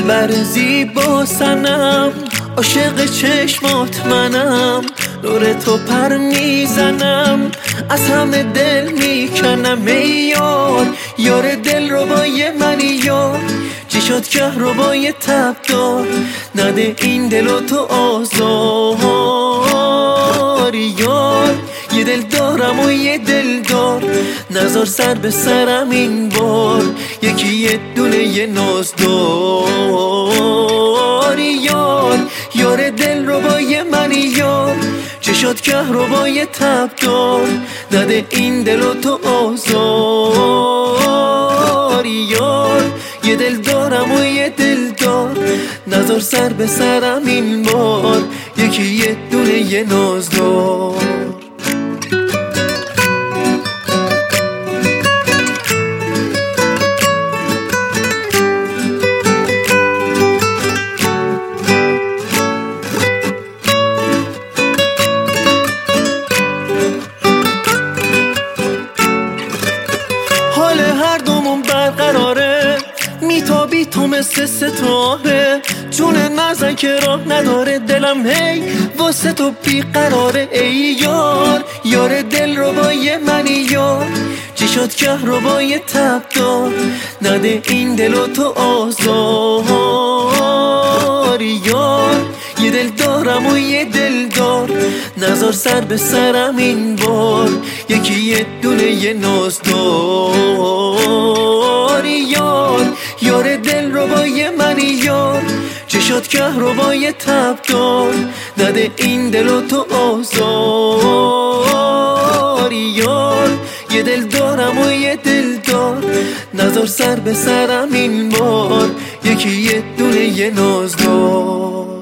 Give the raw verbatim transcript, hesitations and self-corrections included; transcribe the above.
دلبر زیبا سنم، عاشق چشمات منم، دور تو پر میزنم، از همه دل میکنم ای یار. یار دل ربای منی یار، چی شد که ربای تب دار، نده این دلو تو آزار. یار یه دل دارم و یه دل دار، نزار سر به سرم این بار، یکی یه دونه یه ناز دار. یار یار دل ربای منی یار، چه شد که ربای تب دار، نده این دلو تو آزار. یار یه دل دارم و یه دل دار، نزار سر به سرم این بار، یکی یه دونه یه ناز دار. حال هر دومون برقراره، میتابی تو مثل ستاره، جون نزن که راه نداره، دلم هی واسه تو بیقراره. ای یار یار دل ربای منی یار، چی شد که ربای تب دار، نده این دلو تو آزار. یار یه دل دارم و یه دل دار، نزار سر به سرم این بار، یکی یه دونه یه ناز دار. یار یار دل ربای منی یار، چه شد که ربای تب دار، نده این دلو تو آزار. یار یه دل دارم و یه دل دار، نزار سر به سرم این بار، یکی یه دونه یه ناز دار.